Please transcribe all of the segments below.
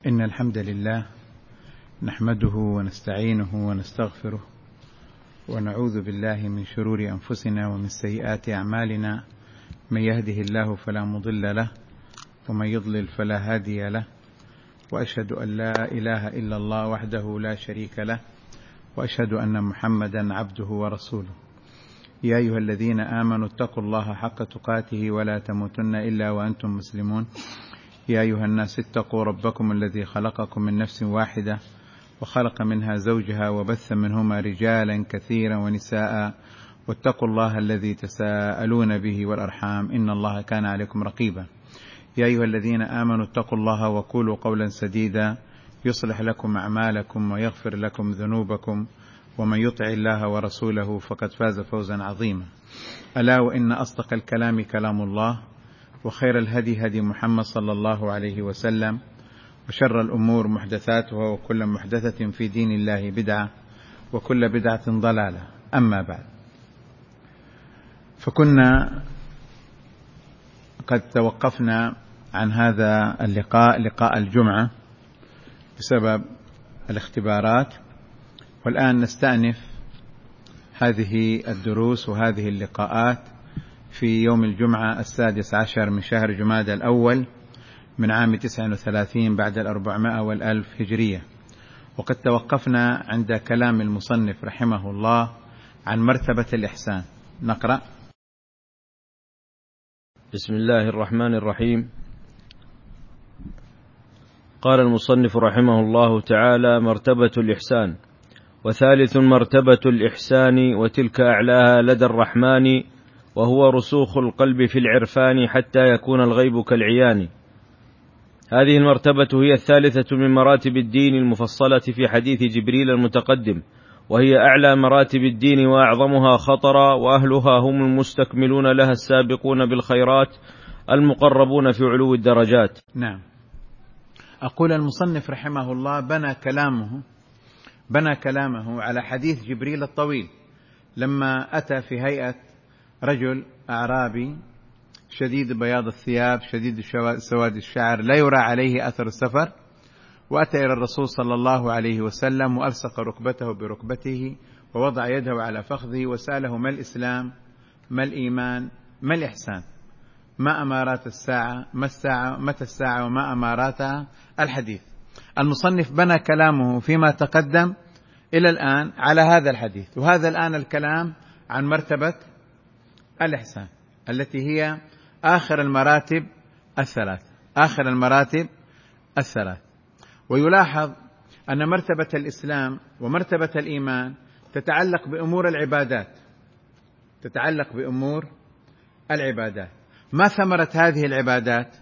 إن الحمد لله نحمده ونستعينه ونستغفره ونعوذ بالله من شرور أنفسنا ومن سيئات أعمالنا. من يهده الله فلا مضل له ومن يضلل فلا هادي له، وأشهد أن لا إله إلا الله وحده لا شريك له، وأشهد أن محمدا عبده ورسوله. يا أيها الذين آمنوا اتقوا الله حق تقاته ولا تموتن إلا وأنتم مسلمون. يا أيها الناس اتقوا ربكم الذي خلقكم من نفس واحدة وخلق منها زوجها وبث منهما رجالا كثيرا ونساء، واتقوا الله الذي تساءلون به والأرحام إن الله كان عليكم رقيبا. يا أيها الذين آمنوا اتقوا الله وقولوا قولا سديدا يصلح لكم أعمالكم ويغفر لكم ذنوبكم، ومن يطع الله ورسوله فقد فاز فوزا عظيما. ألا وإن أصدق الكلام كلام الله، وخير الهدي هدي محمد صلى الله عليه وسلم، وشر الأمور محدثاتها، وكل محدثة في دين الله بدعة، وكل بدعة ضلالة. أما بعد، فكنا قد توقفنا عن هذا اللقاء، لقاء الجمعة، بسبب الاختبارات، والآن نستأنف هذه الدروس وهذه اللقاءات في يوم الجمعة 16 من شهر جمادى الأول من عام 39 بعد 400 والألف هجرية. وقد توقفنا عند كلام المصنف رحمه الله عن مرتبة الإحسان. نقرأ. بسم الله الرحمن الرحيم. قال المصنف رحمه الله تعالى: مرتبة الإحسان. وثالث مرتبة الإحسان، وتلك أعلاها لدى الرحمن، وهو رسوخ القلب في العرفان حتى يكون الغيب كالعيان. هذه المرتبة هي الثالثة من مراتب الدين المفصلة في حديث جبريل المتقدم، وهي أعلى مراتب الدين وأعظمها خطرا، وأهلها هم المستكملون لها السابقون بالخيرات المقربون في علو الدرجات. نعم. أقول المصنف رحمه الله بنى كلامه على حديث جبريل الطويل، لما أتى في هيئة رجل أعرابي شديد بياض الثياب شديد سواد الشعر لا يرى عليه أثر السفر، وأتى إلى الرسول صلى الله عليه وسلم وألصق ركبته بركبته ووضع يده على فخذه وسأله: ما الإسلام؟ ما الإيمان؟ ما الإحسان؟ ما أمارات الساعة؟ ما الساعة؟ متى الساعة؟ وما أماراتها؟ الحديث. المصنف بنى كلامه فيما تقدم إلى الآن على هذا الحديث، وهذا الآن الكلام عن مرتبة الإحسان التي هي آخر المراتب الثلاث. ويلاحظ أن مرتبة الإسلام ومرتبة الإيمان تتعلق بأمور العبادات. ما ثمرة هذه العبادات؟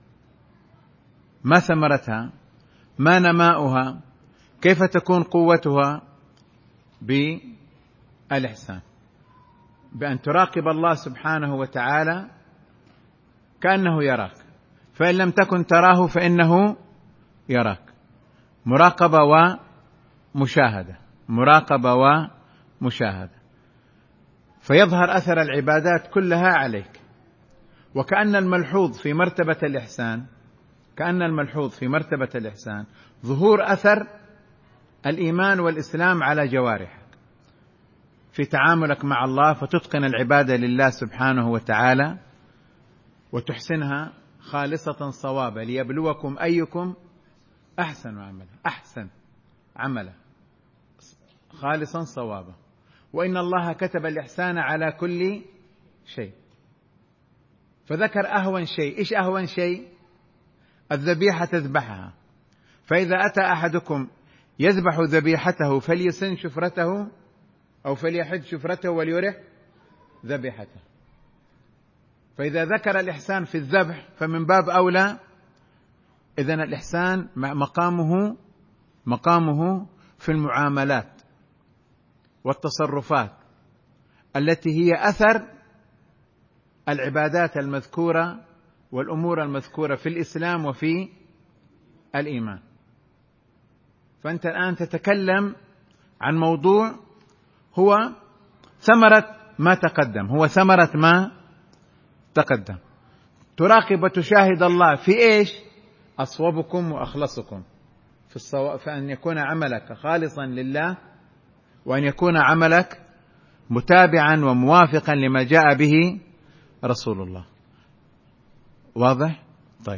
ما ثمرتها؟ ما نماؤها؟ كيف تكون قوتها؟ بالإحسان، بأن تراقب الله سبحانه وتعالى كأنه يراك، فإن لم تكن تراه فإنه يراك. مراقبة ومشاهدة، فيظهر أثر العبادات كلها عليك. وكأن الملحوظ في مرتبة الإحسان ظهور أثر الإيمان والإسلام على جوارحك في تعاملك مع الله، فتتقن العبادة لله سبحانه وتعالى وتحسنها خالصة صوابا، ليبلوكم أيكم أحسن عملا خالصا صوابا. وإن الله كتب الإحسان على كل شيء، فذكر أهون شيء. إيش أهون شيء؟ الذبيحة تذبحها، فإذا أتى أحدكم يذبح ذبيحته فليسن شفرته أو فليحد شفرته وليرح ذبيحته. فإذا ذكر الإحسان في الذبح فمن باب أولى. إذن الإحسان مقامه في المعاملات والتصرفات التي هي أثر العبادات المذكورة والأمور المذكورة في الإسلام وفي الإيمان. فأنت الآن تتكلم عن موضوع هو ثمرة ما تقدم. تراقب وتشاهد الله في إيش؟ أصوبكم وأخلصكم، فأن يكون عملك خالصا لله، وأن يكون عملك متابعا وموافقا لما جاء به رسول الله. واضح؟ طيب.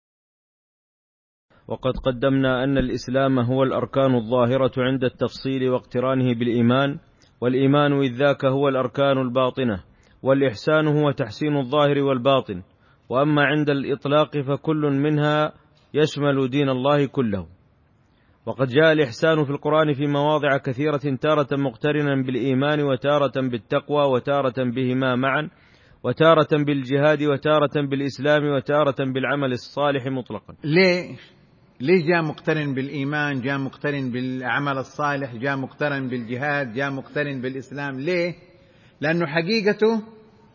وقد قدمنا أن الإسلام هو الأركان الظاهرة عند التفصيل واقترانه بالإيمان، والإيمان إذ ذاك هو الأركان الباطنة، والإحسان هو تحسين الظاهر والباطن، وأما عند الإطلاق فكل منها يشمل دين الله كله. وقد جاء الإحسان في القرآن في مواضع كثيرة، تارة مقترنا بالإيمان، وتارة بالتقوى، وتارة بهما معا، وتارة بالجهاد، وتارة بالإسلام، وتارة بالعمل الصالح مطلقا. ليه جاء مقترن بالإيمان، جاء مقترن بالعمل الصالح، جاء مقترن بالجهاد، جاء مقترن بالإسلام؟ ليه؟ لأنه حقيقته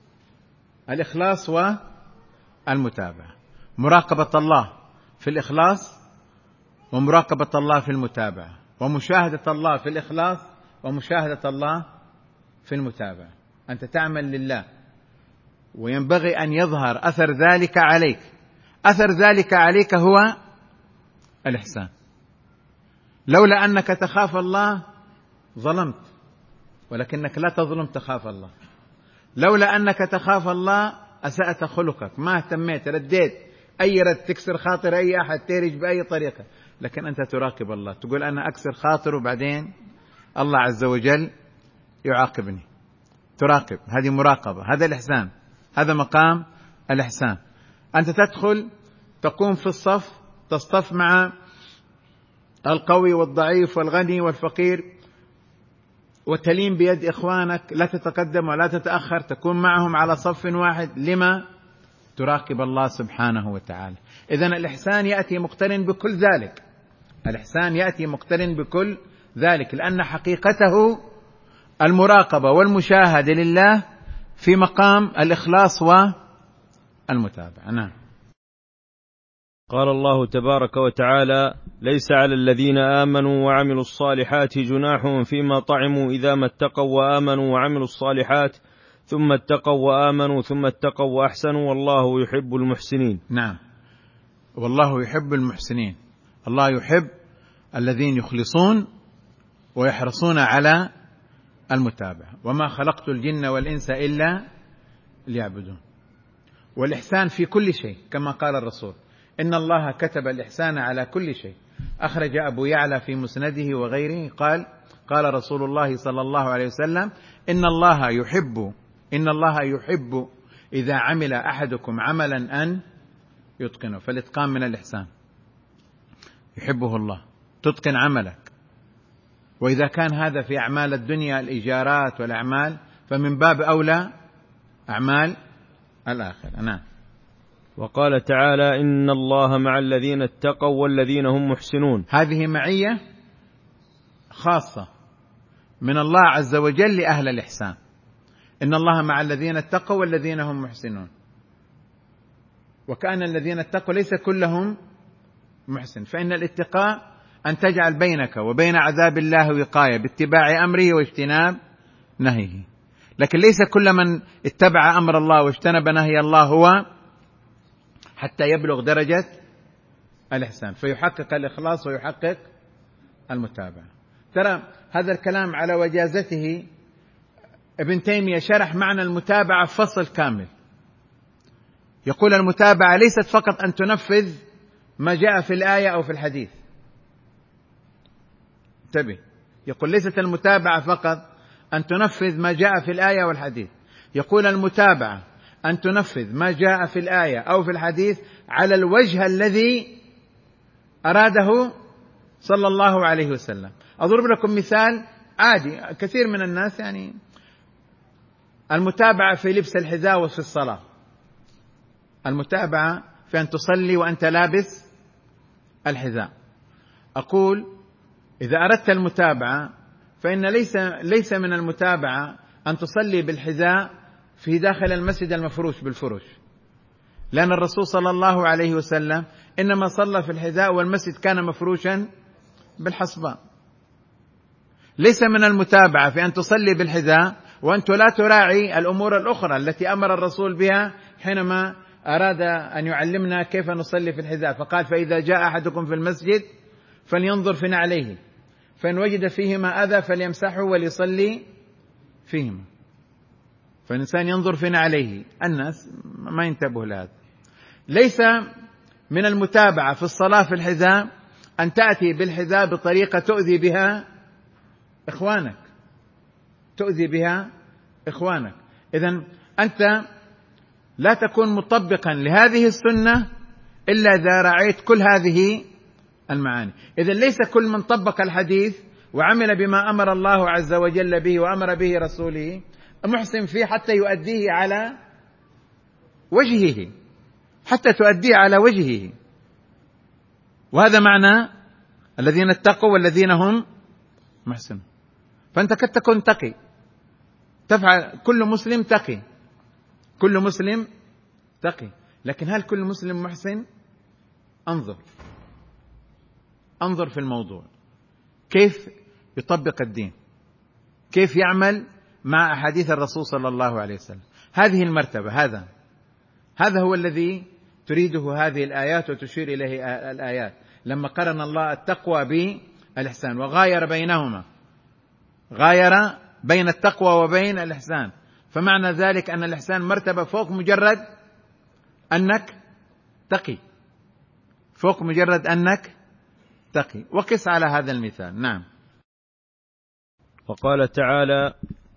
الإخلاص والمتابعة، مراقبة الله في الإخلاص، ومراقبة الله في المتابعة، ومشاهدة الله في الإخلاص، ومشاهدة الله في المتابعة. أنت تعمل لله، وينبغي أن يظهر أثر ذلك عليك. أثر ذلك عليك هو الإحسان. لولا أنك تخاف الله ظلمت، ولكنك لا تظلم، تخاف الله. لولا أنك تخاف الله أسأت خلقك، ما اهتميت، رديت أي رد، تكسر خاطر أي أحد، تهرج بأي طريقة. لكن أنت تراقب الله، تقول أنا أكسر خاطر، وبعدين الله عز وجل يعاقبني. تراقب، هذه مراقبة، هذا الإحسان، هذا مقام الإحسان. أنت تدخل تقوم في الصف، تصطف مع القوي والضعيف والغني والفقير، وتلين بيد إخوانك، لا تتقدم ولا تتأخر، تكون معهم على صف واحد. لما؟ تراقب الله سبحانه وتعالى. إذن الإحسان يأتي مقترن بكل ذلك، الإحسان يأتي مقترن بكل ذلك، لأن حقيقته المراقبة والمشاهدة لله في مقام الإخلاص والمتابعة. نعم. قال الله تبارك وتعالى: ليس على الذين آمنوا وعملوا الصالحات جناح فيما طعموا إذا ما اتقوا وآمنوا وعملوا الصالحات ثم اتقوا وآمنوا ثم اتقوا وأحسنوا والله يحب المحسنين. نعم، والله يحب المحسنين. الله يحب الذين يخلصون ويحرصون على المتابعة. وما خلقت الجن والإنس إلا ليعبدون. والإحسان في كل شيء، كما قال الرسول: إن الله كتب الإحسان على كل شيء. أخرج أبو يعلى في مسنده وغيره قال رسول الله صلى الله عليه وسلم: إن الله يحب إذا عمل أحدكم عملا أن يتقنه. فالإتقان من الإحسان، يحبه الله، تتقن عملك. وإذا كان هذا في أعمال الدنيا، الإيجارات والأعمال، فمن باب أولى أعمال الآخرة. نعم. وقال تعالى: إن الله مع الذين اتقوا والذين هم محسنون. هذه معية خاصة من الله عز وجل لأهل الإحسان. إن الله مع الذين اتقوا والذين هم محسنون. وكأن الذين اتقوا ليس كلهم محسن، فإن الاتقاء أن تجعل بينك وبين عذاب الله وقاية باتباع أمره واجتناب نهيه. لكن ليس كل من اتبع أمر الله واجتنب نهي الله هو حتى يبلغ درجة الإحسان، فيحقق الإخلاص ويحقق المتابعة. ترى هذا الكلام على وجازته ابن تيمية شرح معنى المتابعة فصل كامل. يقول: المتابعة ليست فقط أن تنفذ ما جاء في الآية أو في الحديث. انتبه، يقول: ليست المتابعة فقط أن تنفذ ما جاء في الآية والحديث. يقول: المتابعة أن تنفذ ما جاء في الآية أو في الحديث على الوجه الذي أراده صلى الله عليه وسلم. أضرب لكم مثال عادي، كثير من الناس يعني المتابعة في لبس الحذاء وفي الصلاة، المتابعة في أن تصلي وأنت لابس الحذاء. أقول: إذا أردت المتابعة فإن ليس من المتابعة أن تصلي بالحذاء في داخل المسجد المفروش بالفرش، لأن الرسول صلى الله عليه وسلم إنما صلى في الحذاء والمسجد كان مفروشا بالحصباء. ليس من المتابعة في أن تصلي بالحذاء وأنت لا تراعي الأمور الأخرى التي أمر الرسول بها حينما أراد أن يعلمنا كيف نصلي في الحذاء، فقال: فإذا جاء أحدكم في المسجد فلينظر في نعليه، فإن وجد فيهما أذى فليمسحه وليصلي فيهما. فالإنسان ينظر في نعليه. الناس ما ينتبه لهذا. ليس من المتابعة في الصلاة في الحذاء أن تأتي بالحذاء بطريقة تؤذي بها إخوانك. إذن أنت لا تكون مطبقا لهذه السنة إلا إذا رعيت كل هذه المعاني. إذن ليس كل من طبق الحديث وعمل بما أمر الله عز وجل به وأمر به رسوله محسن فيه حتى يؤديه على وجهه، حتى تؤديه على وجهه. وهذا معنى الذين اتقوا والذين هم محسنون. فأنت قد تكون تقي، تفعل، كل مسلم تقي، لكن هل كل مسلم محسن؟ انظر في الموضوع، كيف يطبق الدين، كيف يعمل مع أحاديث الرسول صلى الله عليه وسلم. هذه المرتبة، هذا هو الذي تريده هذه الآيات وتشير إليه الآيات، لما قرن الله التقوى بالإحسان وغاير بين التقوى وبين الإحسان. فمعنى ذلك أن الإحسان مرتبة فوق مجرد أنك تقي. وقس على هذا المثال. نعم. وقال تعالى: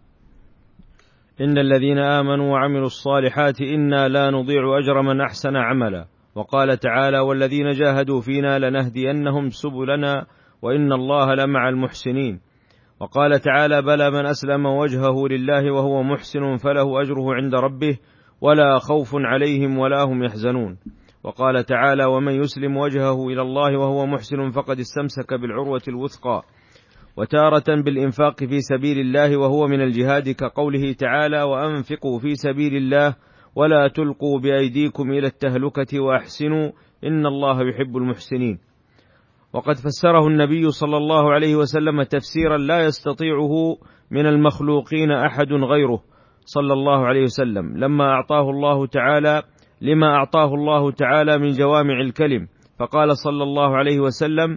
إن الذين آمنوا وعملوا الصالحات إنا لا نضيع أجر من أحسن عملا. وقال تعالى: والذين جاهدوا فينا لنهدينهم سبلنا وإن الله لمع المحسنين. وقال تعالى: بلى من أسلم وجهه لله وهو محسن فله أجره عند ربه ولا خوف عليهم ولا هم يحزنون. وقال تعالى: ومن يسلم وجهه إلى الله وهو محسن فقد استمسك بالعروة الوثقى. وتارة بالإنفاق في سبيل الله وهو من الجهاد، كقوله تعالى: وأنفقوا في سبيل الله ولا تلقوا بأيديكم إلى التهلكة وأحسنوا إن الله يحب المحسنين. وقد فسره النبي صلى الله عليه وسلم تفسيرا لا يستطيعه من المخلوقين أحد غيره صلى الله عليه وسلم لما أعطاه الله تعالى من جوامع الكلم، فقال صلى الله عليه وسلم: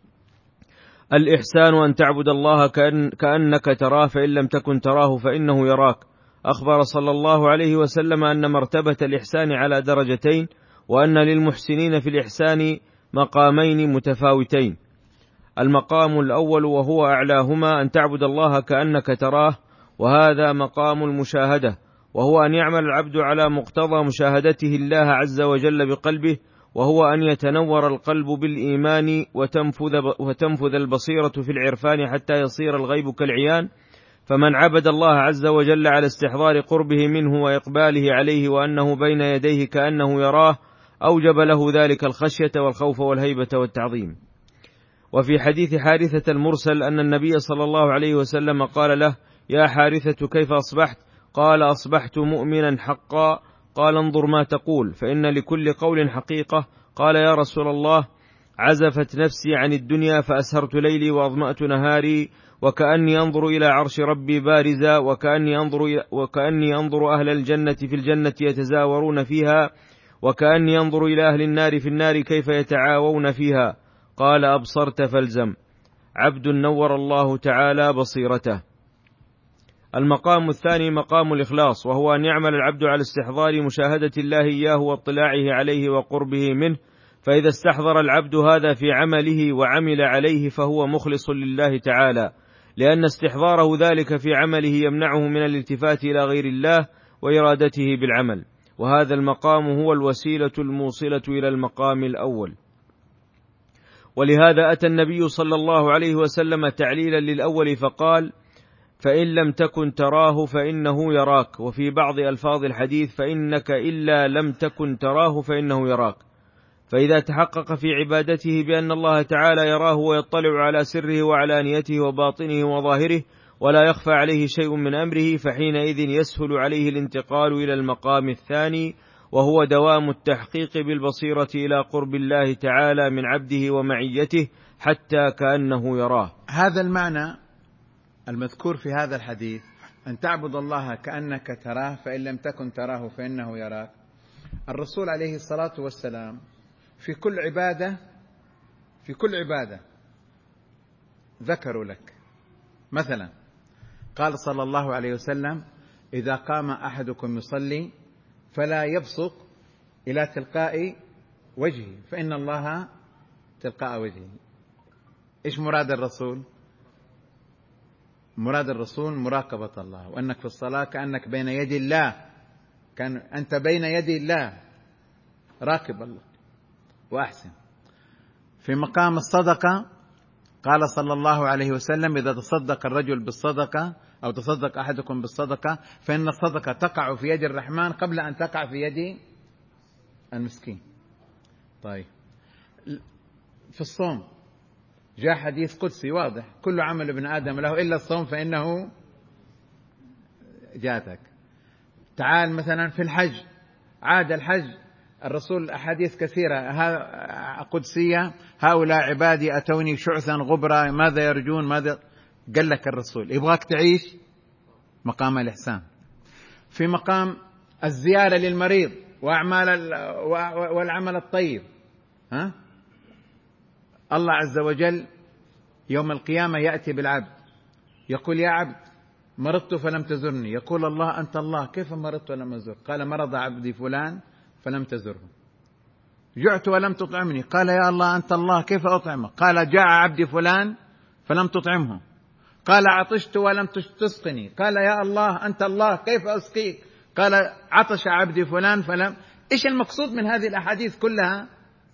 الإحسان أن تعبد الله كأنك تراه فإن لم تكن تراه فإنه يراك. أخبر صلى الله عليه وسلم أن مرتبة الإحسان على درجتين، وأن للمحسنين في الإحسان مقامين متفاوتين. المقام الأول وهو أعلاهما أن تعبد الله كأنك تراه، وهذا مقام المشاهدة، وهو أن يعمل العبد على مقتضى مشاهدته الله عز وجل بقلبه، وهو أن يتنور القلب بالإيمان وتنفذ البصيرة في العرفان حتى يصير الغيب كالعيان. فمن عبد الله عز وجل على استحضار قربه منه وإقباله عليه وأنه بين يديه كأنه يراه أوجب له ذلك الخشية والخوف والهيبة والتعظيم. وفي حديث حارثة المرسل أن النبي صلى الله عليه وسلم قال له: يا حارثة كيف أصبحت؟ قال: أصبحت مؤمنا حقا. قال: انظر ما تقول، فإن لكل قول حقيقة. قال: يا رسول الله، عزفت نفسي عن الدنيا فأسهرت ليلي وأظمأت نهاري، وكأني أنظر إلى عرش ربي بارزا، وكأني أنظر أهل الجنة في الجنة يتزاورون فيها، وكأني أنظر إلى أهل النار في النار كيف يتعاوون فيها. قال: أبصرت فالزم. عبد نور الله تعالى بصيرته. المقام الثاني مقام الإخلاص، وهو أن يعمل العبد على استحضار مشاهدة الله إياه واطلاعه عليه وقربه منه. فإذا استحضر العبد هذا في عمله وعمل عليه فهو مخلص لله تعالى، لأن استحضاره ذلك في عمله يمنعه من الالتفات إلى غير الله وإرادته بالعمل، وهذا المقام هو الوسيلة الموصلة إلى المقام الأول. ولهذا أتى النبي صلى الله عليه وسلم تعليلا للأول فقال: فإن لم تكن تراه فإنه يراك. وفي بعض ألفاظ الحديث: فإنك إلا لم تكن تراه فإنه يراك. فإذا تحقق في عبادته بأن الله تعالى يراه ويطلع على سره وعلانيته وباطنه وظاهره ولا يخفى عليه شيء من أمره، فحينئذ يسهل عليه الانتقال إلى المقام الثاني، وهو دوام التحقيق بالبصيرة إلى قرب الله تعالى من عبده ومعيته حتى كأنه يراه. هذا المعنى المذكور في هذا الحديث، أن تعبد الله كأنك تراه فإن لم تكن تراه فإنه يراك. الرسول عليه الصلاة والسلام في كل عبادة ذكروا لك. مثلا قال صلى الله عليه وسلم: إذا قام أحدكم يصلي فلا يبصق إلى تلقاء وجهه فإن الله تلقاء وجهه. إيش مراد الرسول؟ مراد الرسول مراقبة الله، وأنك في الصلاة كأنك بين يدي الله، كان أنت بين يدي الله، راقب الله وأحسن. في مقام الصدقة قال صلى الله عليه وسلم: إذا تصدق الرجل بالصدقة أو تصدق أحدكم بالصدقة فإن الصدقة تقع في يد الرحمن قبل أن تقع في يد المسكين. طيب، في الصوم جاء حديث قدسي واضح: كل عمل ابن آدم له إلا الصوم فإنه جاتك. تعال مثلا في الحج، عاد الحج، الرسول أحاديث كثيرة قدسية: هؤلاء عبادي أتوني شعثا غبرا ماذا يرجون ماذا. قال لك الرسول: يبغاك تعيش مقام الإحسان. في مقام الزيارة للمريض والعمل الطيب، الله عز وجل يوم القيامة يأتي بالعبد يقول: يا عبد مرضت فلم تزرني. يقول الله: أنت الله، كيف مرضت ولم أزر؟ قال: مرض عبدي فلان فلم تزره. جعت ولم تطعمني. قال: يا الله أنت الله، كيف أطعمك؟ قال: جاع عبدي فلان فلم تطعمه. قال: عطشت ولم تسقني. قال: يا الله أنت الله، كيف أسقيك؟ قال: عطش عبدي فلان فلم. إيش المقصود من هذه الأحاديث كلها؟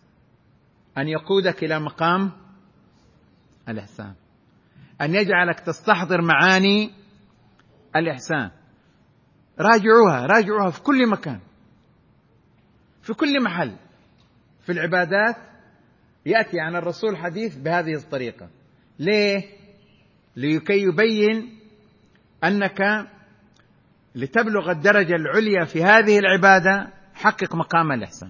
أن يقودك إلى مقام الإحسان، أن يجعلك تستحضر معاني الإحسان. راجعوها في كل مكان، في كل محل. في العبادات يأتي عن الرسول حديث بهذه الطريقة. ليه؟ لكي يبين أنك لتبلغ الدرجة العليا في هذه العبادة حقق مقام الإحسان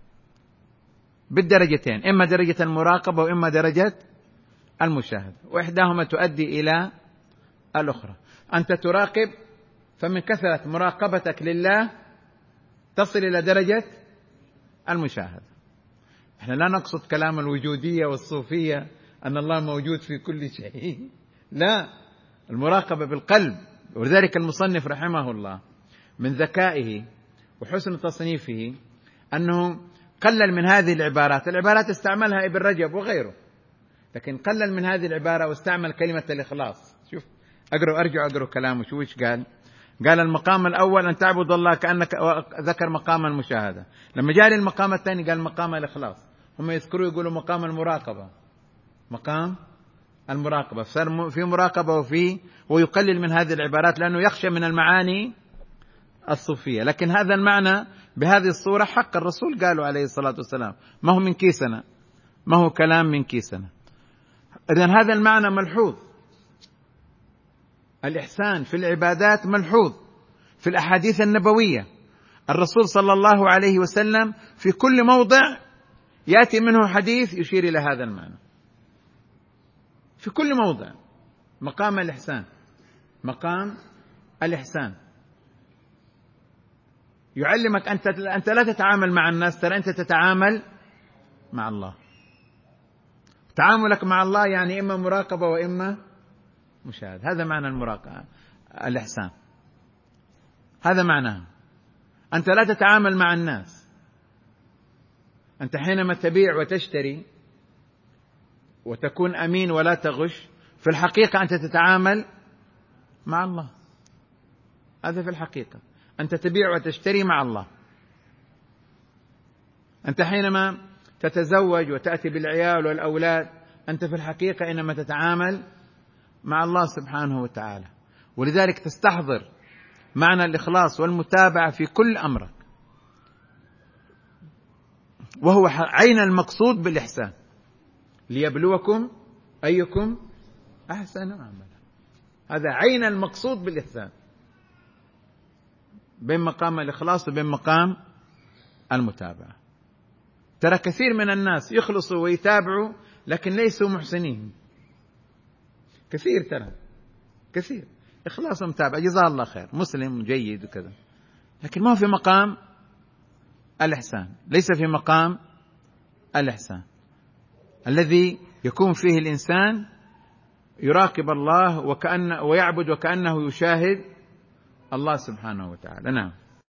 بالدرجتين، إما درجة المراقبة وإما درجة المشاهدة، وإحداهما تؤدي إلى الأخرى. أنت تراقب، فمن كثرة مراقبتك لله تصل إلى درجة المشاهدة. احنا لا نقصد كلام الوجودية والصوفية أن الله موجود في كل شيء، لا، المراقبة بالقلب. ولذلك المصنف رحمه الله من ذكائه وحسن تصنيفه أنه قلل من هذه العبارات استعملها ابن رجب وغيره، لكن قلل من هذه العبارة واستعمل كلمة الإخلاص. شوف، أرجع أقرأ كلامه. شو إيش قال؟ قال: المقام الأول أن تعبد الله كأنك، ذكر مقام المشاهدة. لما جاء للمقام الثاني قال مقام الإخلاص. هم يذكروا يقولوا مقام المراقبة، مقام المراقبة، صار في مراقبة ويقلل من هذه العبارات لأنه يخشى من المعاني الصوفية. لكن هذا المعنى بهذه الصورة حق الرسول قالوا عليه الصلاة والسلام، ما هو من كيسنا، ما هو كلام من كيسنا. إذن هذا المعنى ملحوظ. الإحسان في العبادات ملحوظ في الأحاديث النبوية. الرسول صلى الله عليه وسلم في كل موضع يأتي منه حديث يشير إلى هذا المعنى، في كل موضع. مقام الإحسان، مقام الإحسان يعلمك أنت لا تتعامل مع الناس، ترى أنت تتعامل مع الله. تعاملك مع الله يعني إما مراقبة وإما مشاهدة. هذا معنى المراقبة، الإحسان هذا معناه. أنت لا تتعامل مع الناس، أنت حينما تبيع وتشتري وتكون أمين ولا تغش، في الحقيقة أنت تتعامل مع الله. هذا في الحقيقة أنت تبيع وتشتري مع الله. أنت حينما تتزوج وتأتي بالعيال والأولاد، أنت في الحقيقة إنما تتعامل مع الله سبحانه وتعالى. ولذلك تستحضر معنى الإخلاص والمتابعة في كل أمرك، وهو عين المقصود بالإحسان: ليبلوكم أيكم أحسن عملا. هذا عين المقصود بالإحسان، بين مقام الإخلاص وبين مقام المتابعة. ترى كثير من الناس يخلصوا ويتابعوا لكن ليسوا محسنين، كثير، ترى كثير إخلاص ومتابعة، جزاه الله خير، مسلم جيد وكذا، لكن ما هو في مقام الإحسان، ليس في مقام الإحسان الذي يكون فيه الإنسان يراقب الله ويعبد وكأنه يشاهد الله سبحانه وتعالى. نعم.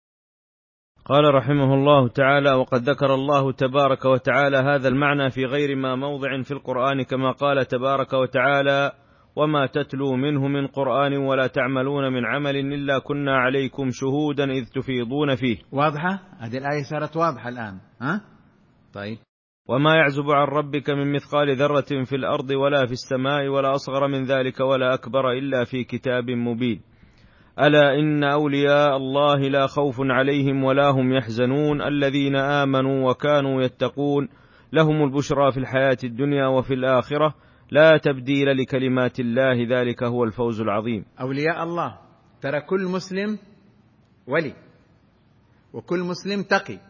قال رحمه الله تعالى: وقد ذكر الله تبارك وتعالى هذا المعنى في غير ما موضع في القرآن، كما قال تبارك وتعالى: وما تتلو منه من قرآن ولا تعملون من عمل إلا كنا عليكم شهودا إذ تفيضون فيه. واضحة؟ هذه الآية صارت واضحة الآن. طيب. وما يعزب عن ربك من مثقال ذرة في الأرض ولا في السماء ولا أصغر من ذلك ولا أكبر إلا في كتاب مبين. ألا إن أولياء الله لا خوف عليهم ولا هم يحزنون الذين آمنوا وكانوا يتقون لهم البشرى في الحياة الدنيا وفي الآخرة لا تبديل لكلمات الله ذلك هو الفوز العظيم. أولياء الله، ترى كل مسلم ولي وكل مسلم تقي،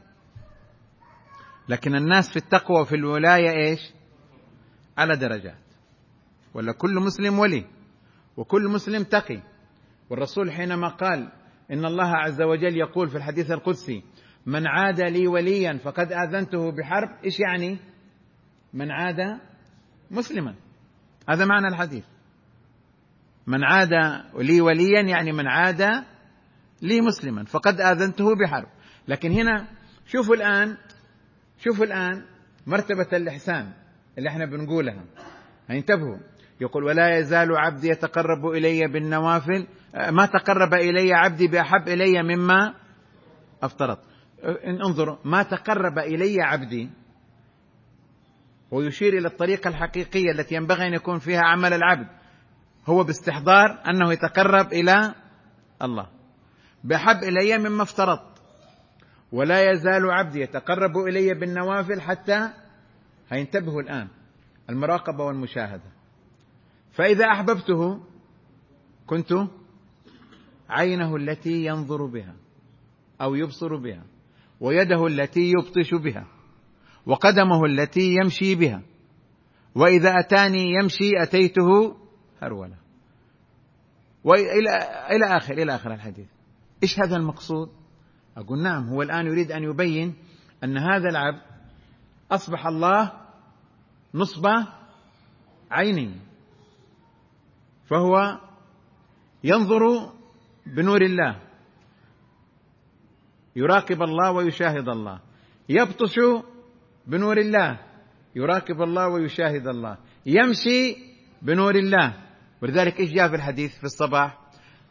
لكن الناس في التقوى وفي الولاية إيش؟ على درجات. ولا كل مسلم ولي وكل مسلم تقي. والرسول حينما قال إن الله عز وجل يقول في الحديث القدسي: من عاد لي وليا فقد آذنته بحرب، إيش يعني؟ من عاد مسلما، هذا معنى الحديث. من عاد لي وليا يعني من عاد لي مسلما فقد آذنته بحرب. لكن هنا شوفوا الآن مرتبة الإحسان اللي احنا بنقولها، انتبهوا. يقول: ولا يزال عبدي يتقرب إلي بالنوافل، ما تقرب إلي عبدي بأحب إلي مما افترض. انظروا، ما تقرب إلي عبدي، ويشير إلى الطريقة الحقيقية التي ينبغي أن يكون فيها عمل العبد، هو باستحضار أنه يتقرب إلى الله بأحب إلي مما افترضت. ولا يزال عبدي يتقرب إلي بالنوافل حتى، هينتبهوا الآن، المراقبة والمشاهدة. فإذا أحببته كنت عينه التي ينظر بها أو يبصر بها، ويده التي يبطش بها، وقدمه التي يمشي بها، وإذا أتاني يمشي أتيته هرولة، إلى آخر الحديث. إيش هذا المقصود؟ أقول نعم، هو الآن يريد أن يبين أن هذا العبد أصبح الله نصب عيني، فهو ينظر بنور الله، يراقب الله ويشاهد الله، يبطش بنور الله، يراقب الله ويشاهد الله، يمشي بنور الله. ولذلك إيش جاء في الحديث في الصباح؟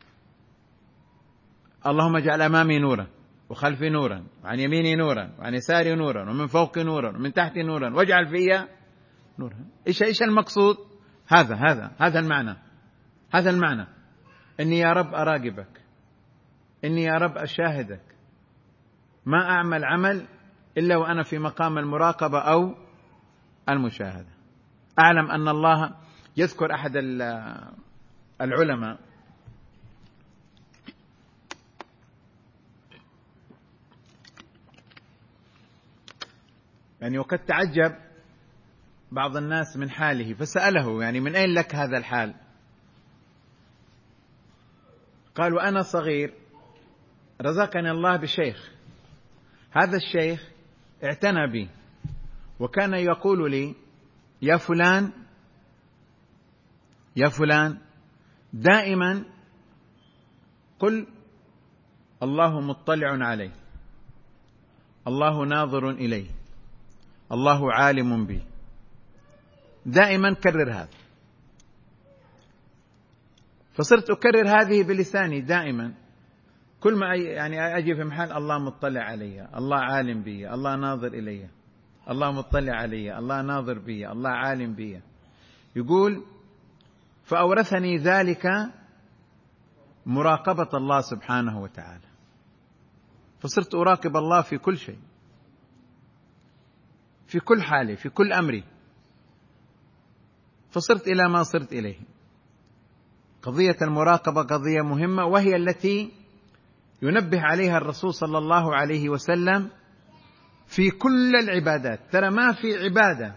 اللهم اجعل أمامي نورا وخلفي نورا وعن يميني نورا وعن يساري نورا ومن فوقي نورا ومن تحتي نورا واجعل فيا نورا. إيش المقصود؟ هذا المعنى. إني يا رب أراقبك، إني يا رب أشاهدك، ما أعمل عمل إلا وأنا في مقام المراقبة أو المشاهدة. أعلم أن الله يذكر أحد العلماء يعني، وقد تعجب بعض الناس من حاله، فسأله يعني: من أين لك هذا الحال؟ قال: وأنا صغير رزقني الله بشيخ، هذا الشيخ اعتنى بي وكان يقول لي: يا فلان دائما قل الله مطلع علي، الله ناظر إلي، الله عالم بي. دائما كرر هذا. فصرت أكرر هذه بلساني دائما، كل ما يعني أجي في محل: الله مطلع علي، الله عالم بي، الله ناظر إلي، الله مطلع علي، الله ناظر بي، الله عالم بي. يقول: فأورثني ذلك مراقبة الله سبحانه وتعالى، فصرت أراقب الله في كل شيء، في كل حالي، في كل أمري، فصرت إلى ما صرت إليه. قضية المراقبة قضية مهمة، وهي التي ينبه عليها الرسول صلى الله عليه وسلم في كل العبادات. ترى ما في عبادة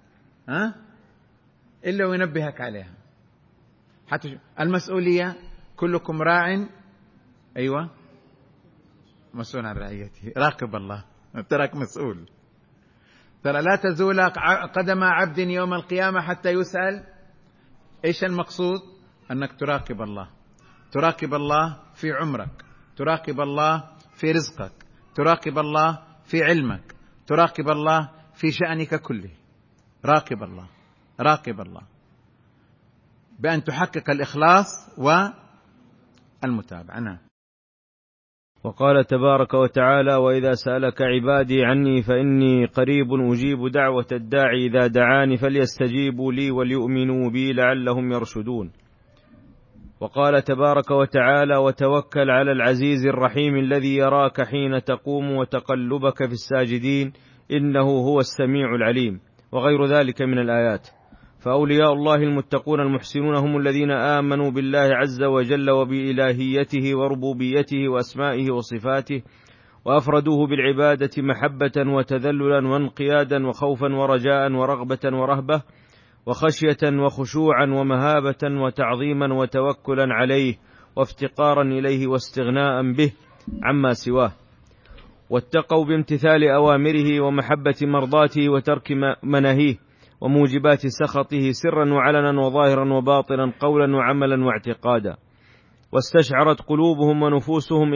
إلا وينبهك عليها. حتى المسؤولية، كلكم راع، أيوة، مسؤول عن رعيته، راقب الله، تراك مسؤول. ترى لا تزول قدم عبد يوم القيامة حتى يسأل إيش المقصود؟ أنك تراقب الله، تراقب الله في عمرك، تراقب الله في رزقك، تراقب الله في علمك، تراقب الله في شأنك كله. راقب الله، راقب الله بأن تحقق الإخلاص والمتابعة. نعم. وقال تبارك وتعالى: وإذا سألك عبادي عني فإني قريب أجيب دعوة الداعي إذا دعاني فليستجيبوا لي وليؤمنوا بي لعلهم يرشدون. وقال تبارك وتعالى: وتوكل على العزيز الرحيم الذي يراك حين تقوم وتقلبك في الساجدين إنه هو السميع العليم، وغير ذلك من الآيات. فأولياء الله المتقون المحسنون هم الذين آمنوا بالله عز وجل وبإلهيته وربوبيته وأسمائه وصفاته، وأفردوه بالعبادة محبة وتذللا وانقيادا وخوفا ورجاء ورغبة ورهبة وخشية وخشوعا ومهابة وتعظيما وتوكلا عليه وافتقارا إليه واستغناء به عما سواه، واتقوا بامتثال أوامره ومحبة مرضاته وترك مناهيه وموجبات سخطه سرا وعلنا وظاهرا وباطنا قولا وعملا واعتقادا. واستشعرت قلوبهم ونفوسهم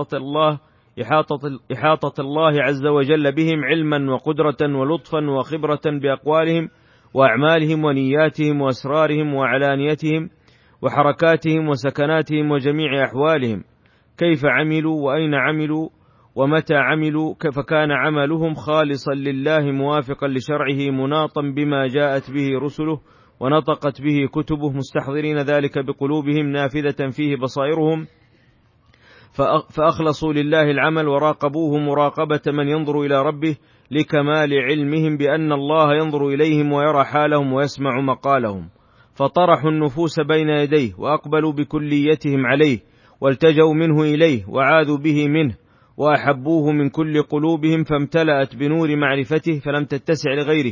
إحاطة الله عز وجل بهم علما وقدرة ولطفا وخبرة بأقوالهم وأعمالهم ونياتهم وأسرارهم وعلانيتهم وحركاتهم وسكناتهم وجميع أحوالهم، كيف عملوا وأين عملوا ومتى عملوا، فكان عملهم خالصا لله موافقا لشرعه مناطا بما جاءت به رسله ونطقت به كتبه، مستحضرين ذلك بقلوبهم نافذة فيه بصائرهم، فأخلصوا لله العمل وراقبوه مراقبة من ينظر إلى ربه لكمال علمهم بأن الله ينظر إليهم ويرى حالهم ويسمع مقالهم، فطرحوا النفوس بين يديه وأقبلوا بكليتهم عليه والتجوا منه إليه وعاذوا به منه وأحبوه من كل قلوبهم، فامتلأت بنور معرفته فلم تتسع لغيره،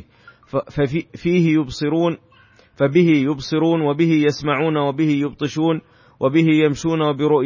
فبه يبصرون وبه يسمعون وبه يبطشون وبه يمشون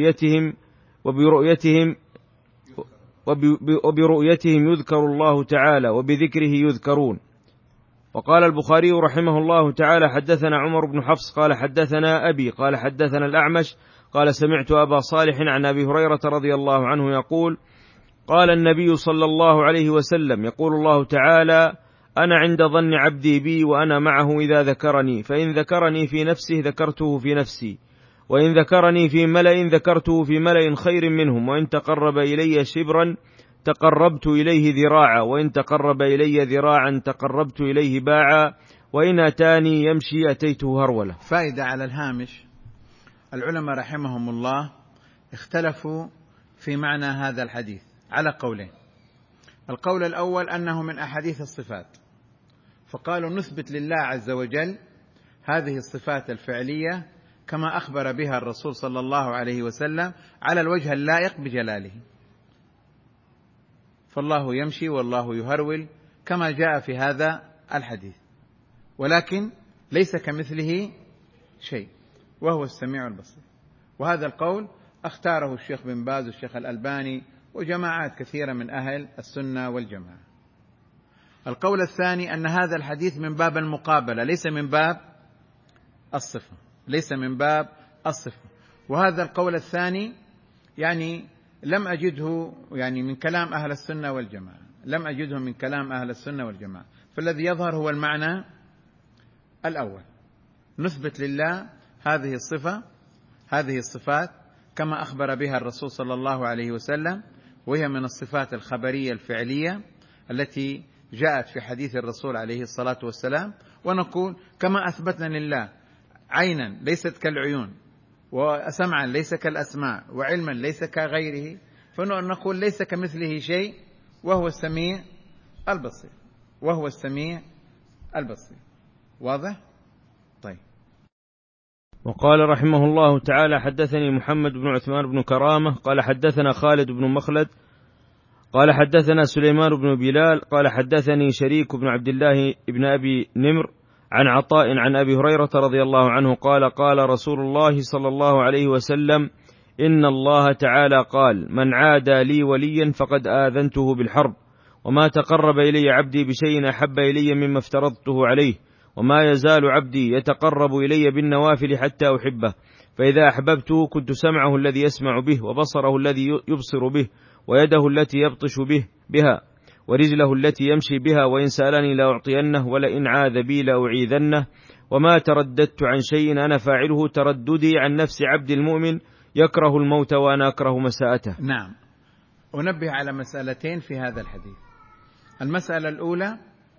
وبرؤيتهم يذكر الله تعالى وبذكره يذكرون. وقال البخاري رحمه الله تعالى: حدثنا عمر بن حفص قال حدثنا أبي قال حدثنا الأعمش قال سمعت أبا صالح عن أبي هريرة رضي الله عنه يقول: قال النبي صلى الله عليه وسلم: يقول الله تعالى: أنا عند ظن عبدي بي وأنا معه إذا ذكرني، فإن ذكرني في نفسه ذكرته في نفسي، وإن ذكرني في ملأ ذكرته في ملأ خير منهم، وإن تقرب إلي شبرا تقربت إليه ذراعا، وإن تقرب إلي ذراعا تقربت إليه باعا، وإن أتاني يمشي أتيته هرولة. فائدة على الهامش: العلماء رحمهم الله اختلفوا في معنى هذا الحديث على قولين. القول الأول أنه من أحاديث الصفات، فقالوا نثبت لله عز وجل هذه الصفات الفعلية كما أخبر بها الرسول صلى الله عليه وسلم على الوجه اللائق بجلاله، فالله يمشي والله يهرول كما جاء في هذا الحديث، ولكن ليس كمثله شيء وهو السميع البصير. وهذا القول اختاره الشيخ بن باز والشيخ الألباني وجماعات كثيرة من أهل السنة والجماعة. القول الثاني أن هذا الحديث من باب المقابلة ليس من باب الصفة، ليس من باب الصفة. وهذا القول الثاني لم أجده من كلام أهل السنة والجماعة، لم أجده من كلام أهل السنة والجماعة. فالذي يظهر هو المعنى الأول: نثبت لله هذه الصفة، هذه الصفات كما أخبر بها الرسول صلى الله عليه وسلم، وهي من الصفات الخبرية الفعلية التي جاءت في حديث الرسول عليه الصلاة والسلام. ونقول كما أثبتنا لله عينا ليست كالعيون، وسمعا ليس كالأسماع، وعلما ليس كغيره، فنقول ليس كمثله شيء وهو السميع البصير، وهو السميع البصير. واضح؟ طيب. وقال رحمه الله تعالى: حدثني محمد بن عثمان بن كرامة قال حدثنا خالد بن مخلد قال حدثنا سليمان بن بلال قال حدثني شريك بن عبد الله بن أبي نمر عن عطاء عن أبي هريرة رضي الله عنه قال: قال رسول الله صلى الله عليه وسلم: إن الله تعالى قال: من عادى لي وليا فقد آذنته بالحرب، وما تقرب إلي عبدي بشيء أحب إلي مما افترضته عليه، وما يزال عبدي يتقرب إلي بالنوافل حتى أحبه، فإذا أحببته كنت سمعه الذي يسمع به، وبصره الذي يبصر به، ويده التي يبطش بها، ورجله التي يمشي بها، وإن سألني لأعطينه، ولئن عاذ بي لأعيذنه. وما ترددت عن شيء أنا فاعله ترددي عن نفس عبد المؤمن يكره الموت وأنا أكره مساءته. نعم، أنبه على مسألتين في هذا الحديث. المسألة الأولى،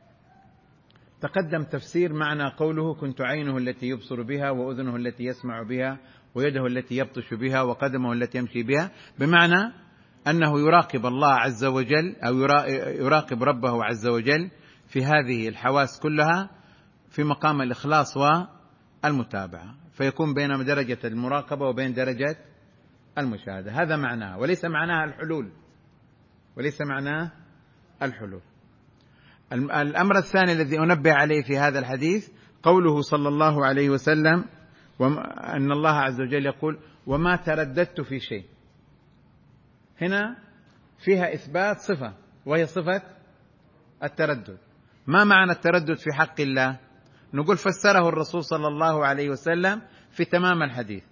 تقدم تفسير معنى قوله كنت عينه التي يبصر بها، وأذنه التي يسمع بها، ويده التي يبطش بها، وقدمه التي يمشي بها، بمعنى أنه يراقب الله عز وجل أو يراقب ربه عز وجل في هذه الحواس كلها في مقام الإخلاص والمتابعة، فيكون بين درجة المراقبة وبين درجة المشاهدة. هذا معناه، وليس معناها الحلول، وليس معناه الحلول. الأمر الثاني الذي أنبه عليه في هذا الحديث قوله صلى الله عليه وسلم أن الله عز وجل يقول وما ترددت في شيء. هنا فيها إثبات صفة وهي صفة التردد. ما معنى التردد في حق الله؟ نقول فسره الرسول صلى الله عليه وسلم في تمام الحديث،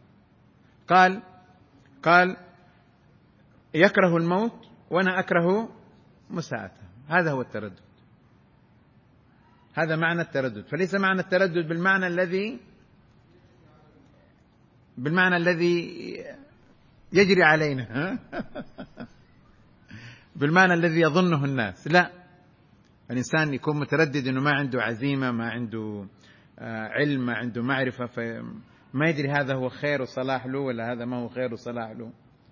قال يكره الموت وأنا أكره مساءته. هذا هو التردد، هذا معنى التردد. فليس معنى التردد بالمعنى الذي يجري علينا بالمعنى الذي يظنه الناس. لا، الإنسان يكون متردد أنه ما عنده عزيمة، ما عنده علم، ما عنده معرفة، فما يدري هذا هو خير وصلاح له ولا هذا ما هو خير وصلاح له.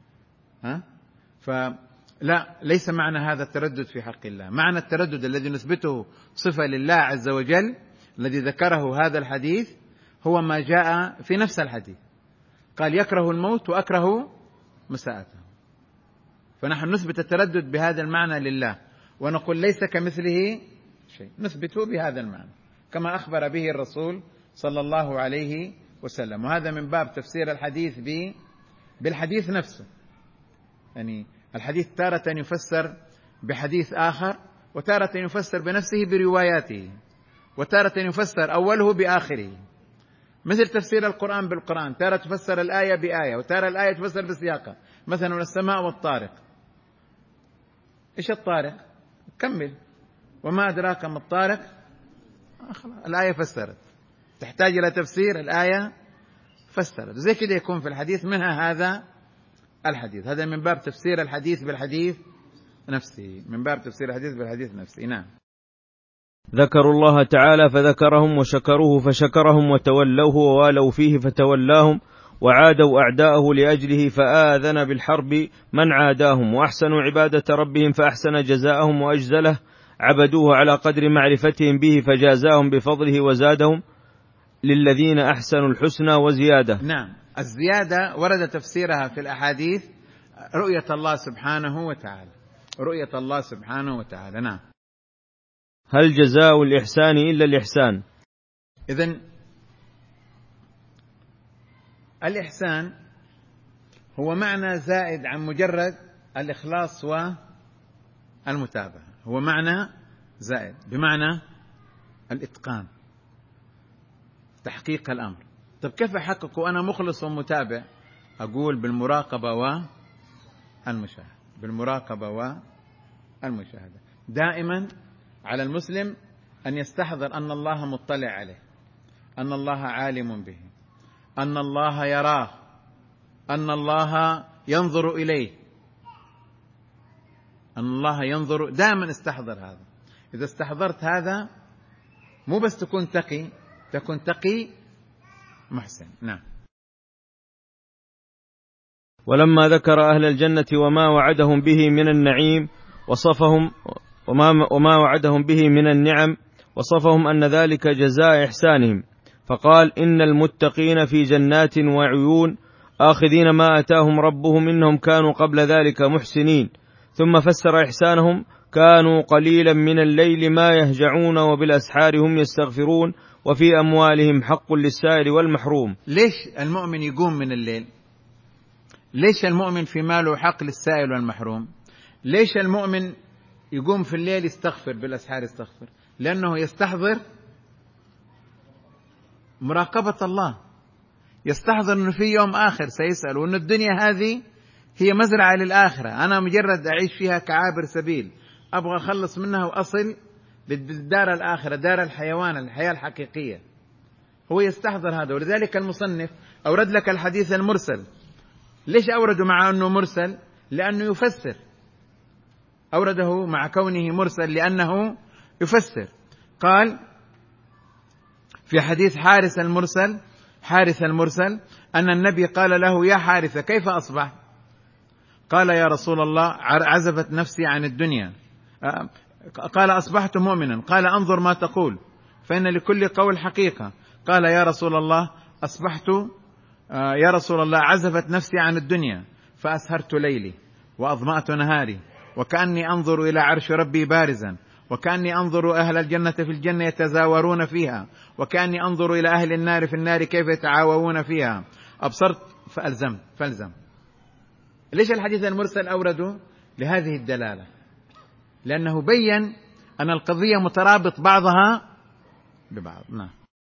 فلا، ليس معنى هذا التردد في حق الله. معنى التردد الذي نثبته صفة لله عز وجل الذي ذكره هذا الحديث هو ما جاء في نفس الحديث، قال يكره الموت وأكره مساءته. فنحن نثبت التردد بهذا المعنى لله، ونقول ليس كمثله شيء، نثبته بهذا المعنى كما أخبر به الرسول صلى الله عليه وسلم. وهذا من باب تفسير الحديث بالحديث نفسه. يعني الحديث تارة يفسر بحديث آخر، وتارة يفسر بنفسه برواياته، وتارة يفسر أوله بآخره، مثل تفسير القرآن بالقرآن، تارة تفسر الآية بآية، وتارة الآية تفسر بسياقها. مثلا السماء والطارق. إيش الطارق؟ كمل، وما أدراك ما الطارق. الآية فسرت، تحتاج إلى تفسير، الآية فسرت. زي كده يكون في الحديث منها هذا الحديث. هذا من باب تفسير الحديث بالحديث نفسه، من باب تفسير الحديث بالحديث نفسه. نعم. ذكروا الله تعالى فذكرهم، وشكروه فشكرهم، وتولوه ووالوا فيه فتولاهم، وعادوا أعداءه لأجله فآذن بالحرب من عاداهم، وأحسنوا عبادة ربهم فأحسن جزاءهم وأجزله، عبدوه على قدر معرفتهم به فجازاهم بفضله وزادهم، للذين أحسنوا الحسنى وزيادة. نعم، الزيادة ورد تفسيرها في الأحاديث رؤية الله سبحانه وتعالى، رؤية الله سبحانه وتعالى. نعم. هل جزاء الإحسان إلا الإحسان؟ إذن الإحسان هو معنى زائد عن مجرد الإخلاص والمتابعة، هو معنى زائد بمعنى الإتقان، تحقيق الأمر. طب كيف أحقق وأنا مخلص ومتابع؟ أقول بالمراقبة والمشاهدة، بالمراقبة والمشاهدة. دائما على المسلم أن يستحضر أن الله مطلع عليه، أن الله عالم به، أن الله يراه، أن الله ينظر إليه، أن الله ينظر. دائما استحضر هذا. إذا استحضرت هذا مو بس تكون تقي، تكون تقي محسن. نعم. ولما ذكر أهل الجنة وما وعدهم به من النعيم وصفهم وما وعدهم به من النعم وصفهم أن ذلك جزاء إحسانهم، فقال إن المتقين في جنات وعيون آخذين ما آتاهم ربهم إنهم كانوا قبل ذلك محسنين. ثم فسر إحسانهم كانوا قليلا من الليل ما يهجعون وبالأسحار هم يستغفرون وفي أموالهم حق للسائل والمحروم. ليش المؤمن يقوم من الليل؟ ليش المؤمن في ماله حق للسائل والمحروم؟ ليش المؤمن يقوم في الليل يستغفر بالأسحار يستغفر؟ لأنه يستحضر مراقبة الله، يستحضر أنه في يوم آخر سيسأل، وأن الدنيا هذه هي مزرعة للآخرة، أنا مجرد أعيش فيها كعابر سبيل، أبغى أخلص منها وأصل بالدار الآخرة، دار الحيوان، الحياة الحقيقية. هو يستحضر هذا، ولذلك المصنف أورد لك الحديث المرسل. ليش أورده مع أنه مرسل؟ لأنه يفسر، أورده مع كونه مرسل لأنه يفسر. قال في حديث حارث المرسل أن النبي قال له: يا حارثة كيف أصبح؟ قال: يا رسول الله عزفت نفسي عن الدنيا. قال: أصبحت مؤمنا. قال: أنظر ما تقول فإن لكل قول حقيقة. قال: يا رسول الله عزفت نفسي عن الدنيا فأسهرت ليلي وأظمأت نهاري، وكأني أنظر إلى عرش ربي بارزا، وكأني أنظر أهل الجنة في الجنة يتزاورون فيها، وكأني أنظر إلى أهل النار في النار كيف يتعاوون فيها، أبصرت فألزم. ليش الحديث المرسل أورده؟ لهذه الدلالة، لأنه بين أن القضية مترابط بعضها ببعض. نعم.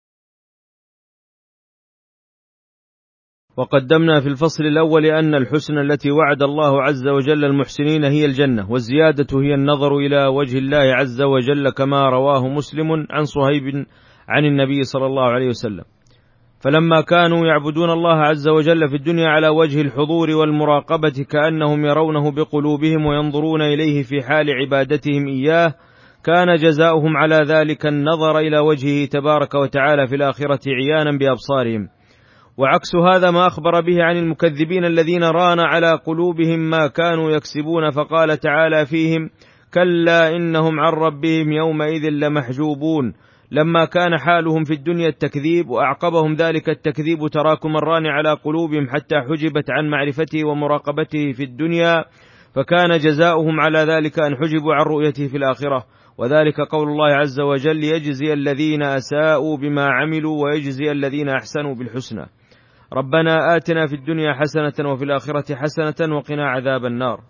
وقدمنا في الفصل الأول أن الحسنى التي وعد الله عز وجل المحسنين هي الجنة، والزيادة هي النظر إلى وجه الله عز وجل، كما رواه مسلم عن صهيب عن النبي صلى الله عليه وسلم. فلما كانوا يعبدون الله عز وجل في الدنيا على وجه الحضور والمراقبة كأنهم يرونه بقلوبهم وينظرون إليه في حال عبادتهم إياه، كان جزاؤهم على ذلك النظر إلى وجهه تبارك وتعالى في الآخرة عيانا بأبصارهم. وعكس هذا ما أخبر به عن المكذبين الذين ران على قلوبهم ما كانوا يكسبون، فقال تعالى فيهم: كلا إنهم عن ربهم يومئذ لمحجوبون. لما كان حالهم في الدنيا التكذيب، وأعقبهم ذلك التكذيب تراكم الران على قلوبهم حتى حجبت عن معرفته ومراقبته في الدنيا، فكان جزاؤهم على ذلك أن حجبوا عن رؤيته في الآخرة. وذلك قول الله عز وجل: يجزي الذين أساءوا بما عملوا ويجزي الذين أحسنوا بالحسنى. ربنا آتنا في الدنيا حسنة وفي الآخرة حسنة وقنا عذاب النار.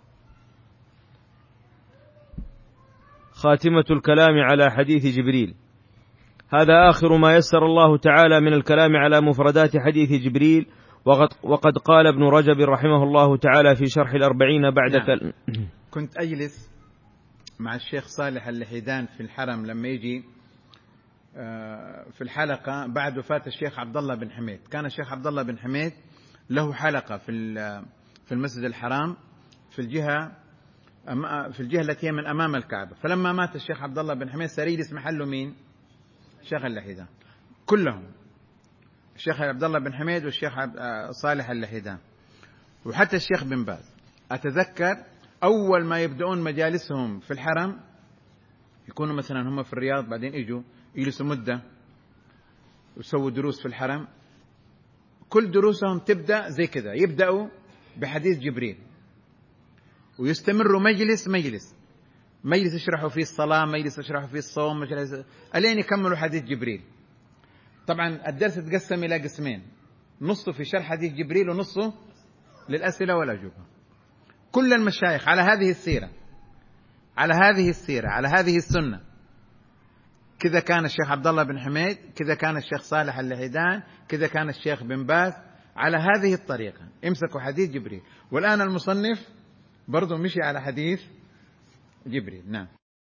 خاتمة الكلام على حديث جبريل. هذا آخر ما يسر الله تعالى من الكلام على مفردات حديث جبريل. وقد قال ابن رجب رحمه الله تعالى في شرح الأربعين بعد نعم. كنت أجلس مع الشيخ صالح اللحيدان في الحرم لما يجي في الحلقة بعد وفاة الشيخ عبد الله بن حميد. كان الشيخ عبد الله بن حميد له حلقة في المسجد الحرام في الجهة التي هي من أمام الكعبة. فلما مات الشيخ عبد الله بن حميد صار يجلس محله مين؟ الشيخ اللحيدان كلهم، الشيخ عبد الله بن حميد والشيخ صالح اللحيدان وحتى الشيخ بن باز. أتذكر أول ما يبدأون مجالسهم في الحرم يكونوا مثلا هم في الرياض، بعدين يجلسوا مدة ويسووا دروس في الحرم. كل دروسهم تبدأ زي كذا، يبدأوا بحديث جبريل ويستمروا مجلس يشرحوا فيه الصلاة، مجلس يشرحوا فيه الصوم، ألين يكملوا حديث جبريل. طبعا الدرس تقسم إلى قسمين، نصه في شرح حديث جبريل ونصه للأسئلة والأجوبة. كل المشايخ على هذه السيرة، على هذه السنة. كذا كان الشيخ عبد الله بن حميد، كذا كان الشيخ صالح اللحيدان، كذا كان الشيخ بن باز، على هذه الطريقة امسكوا حديث جبريل. والآن المصنف برضو مشي على حديث جبريل. نعم.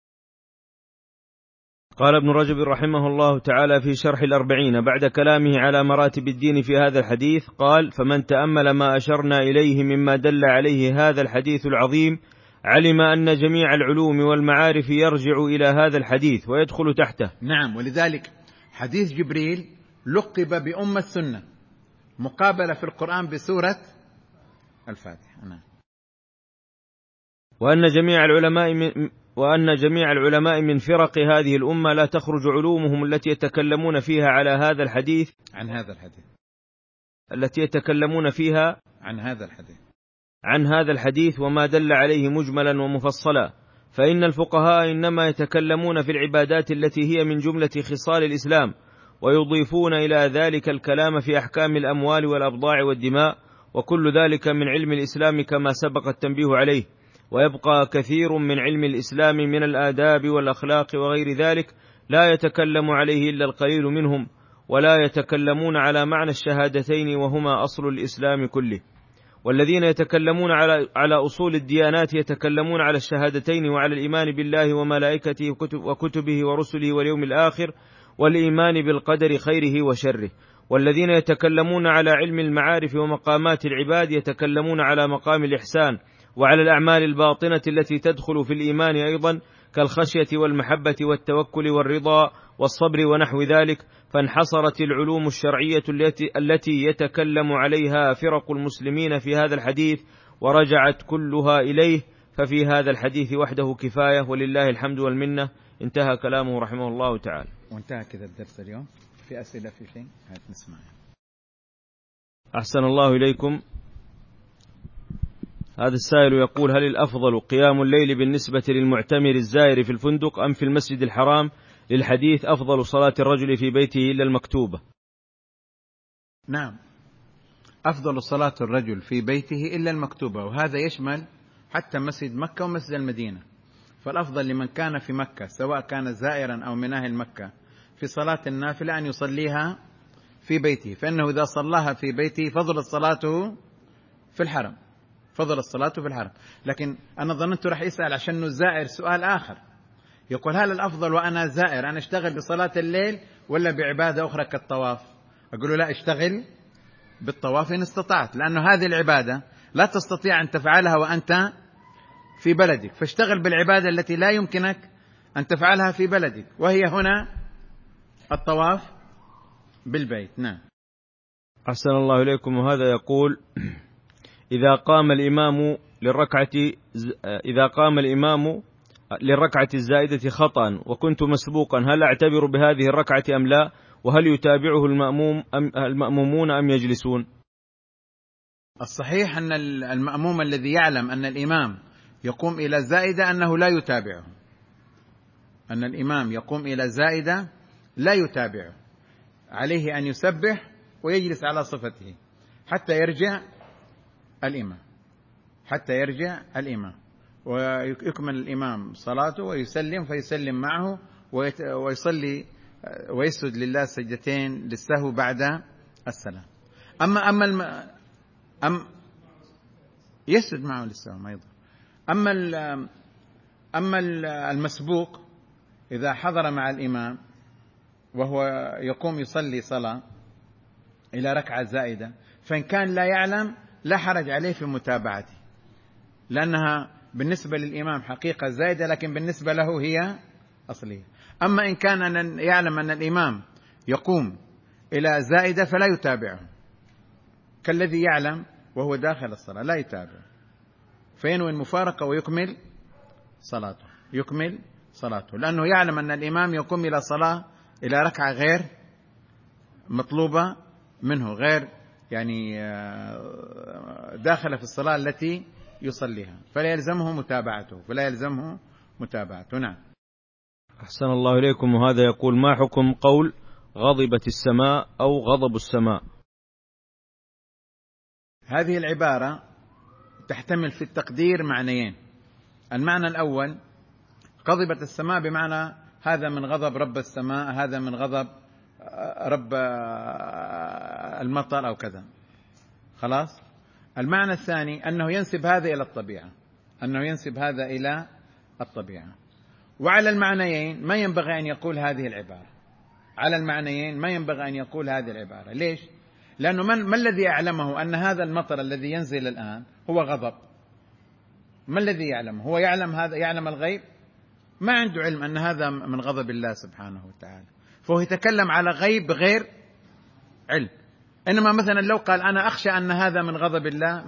قال ابن رجب رحمه الله تعالى في شرح الأربعين بعد كلامه على مراتب الدين في هذا الحديث، قال: فمن تأمل ما أشرنا إليه مما دل عليه هذا الحديث العظيم علم أن جميع العلوم والمعارف يرجع إلى هذا الحديث ويدخل تحته. نعم. ولذلك حديث جبريل لقب بأم السنة، مقابلة في القرآن بسورة الفاتحة. نعم. وأن جميع العلماء من فرق هذه الأمة لا تخرج علومهم التي يتكلمون فيها على هذا الحديث عن هذا الحديث وما دل عليه مجملا ومفصلا. فإن الفقهاء إنما يتكلمون في العبادات التي هي من جملة خصال الإسلام، ويضيفون إلى ذلك الكلام في أحكام الأموال والأبضاع والدماء، وكل ذلك من علم الإسلام كما سبق التنبيه عليه. ويبقى كثير من علم الإسلام من الآداب والأخلاق وغير ذلك لا يتكلم عليه إلا القليل منهم، ولا يتكلمون على معنى الشهادتين وهما أصل الإسلام كله. والذين يتكلمون على أصول الديانات يتكلمون على الشهادتين وعلى الإيمان بالله وملائكته وكتبه ورسله واليوم الآخر والإيمان بالقدر خيره وشره. والذين يتكلمون على علم المعارف ومقامات العباد يتكلمون على مقام الإحسان وعلى الأعمال الباطنة التي تدخل في الإيمان أيضا، كالخشية والمحبة والتوكل والرضا والصبر ونحو ذلك. فانحصرت العلوم الشرعية التي يتكلم عليها فرق المسلمين في هذا الحديث ورجعت كلها إليه، ففي هذا الحديث وحده كفاية، ولله الحمد والمنة. انتهى كلامه رحمه الله تعالى. وانتهى كذا الدرس اليوم. في أسئلة في شيء؟ هات نسمع. أحسن الله إليكم. هذا السائل يقول: هل الأفضل قيام الليل بالنسبة للمعتمر الزائر في الفندق أم في المسجد الحرام؟ للحديث: أفضل صلاة الرجل في بيته إلا المكتوبة. نعم، أفضل صلاة الرجل في بيته إلا المكتوبة، وهذا يشمل حتى مسجد مكة ومسجد المدينة. فالأفضل لمن كان في مكة سواء كان زائرا أو من أهل مكة في صلاة النافلة أن يصليها في بيته، فإنه إذا صلاها في بيته فضل صلاته في الحرم، فضل الصلاة في الحرم. لكن أنا ظننت رح يسأل عشان الزائر سؤال آخر، يقول: هل الأفضل وأنا زائر أن أشتغل بصلاة الليل ولا بعبادة أخرى كالطواف؟ أقول له: لا، اشتغل بالطواف إن استطعت، لأنه هذه العبادة لا تستطيع أن تفعلها وأنت في بلدك، فاشتغل بالعبادة التي لا يمكنك أن تفعلها في بلدك، وهي هنا الطواف بالبيت. نعم. أحسن الله إليكم. وهذا يقول: إذا قام الإمام للركعة الزائدة خطأ وكنت مسبوقا، هل أعتبر بهذه الركعة أم لا؟ وهل يتابعه المأمومون أم يجلسون؟ الصحيح أن المأموم الذي يعلم أن الإمام يقوم إلى زائدة أنه لا يتابعه، أن الإمام يقوم إلى زائدة لا يتابعه، عليه أن يسبح ويجلس على صفته حتى يرجع الإمام ويكمل الإمام صلاته ويسلم، فيسلم معه ويصلي ويسجد لله سجدتين للسهو بعد السلام. يسجد معه للسهو ما يضر. أما المسبوق إذا حضر مع الإمام وهو يقوم يصلي صلاة إلى ركعة زائدة، فإن كان لا يعلم لا حرج عليه في متابعته، لأنها بالنسبة للإمام حقيقة زائدة لكن بالنسبة له هي أصلية. أما إن كان يعلم أن الإمام يقوم إلى زائدة فلا يتابعه، كالذي يعلم وهو داخل الصلاة لا يتابعه، فينوي المفارقة ويكمل صلاته، لأنه يعلم أن الإمام يقوم إلى ركعة غير مطلوبة منه، غير يعني داخل في الصلاة التي يصليها، فلا يلزمه متابعته. نعم. أحسن الله إليكم. وهذا يقول: ما حكم قول غضبت السماء أو غضب السماء؟ هذه العبارة تحتمل في التقدير معنيين. المعنى الأول: غضبت السماء بمعنى هذا من غضب رب السماء، هذا من غضب رب المطر أو كذا، خلاص. المعنى الثاني أنه ينسب هذا إلى الطبيعة. وعلى المعنيين ما ينبغي أن يقول هذه العبارة. ليش؟ لأنه ما الذي يعلمه أن هذا المطر الذي ينزل الآن هو غضب؟ ما الذي يعلمه؟ هو يعلم الغيب؟ ما عنده علم أن هذا من غضب الله سبحانه وتعالى، فهو يتكلم على غيب غير علم. إنما مثلا لو قال أنا أخشى أن هذا من غضب الله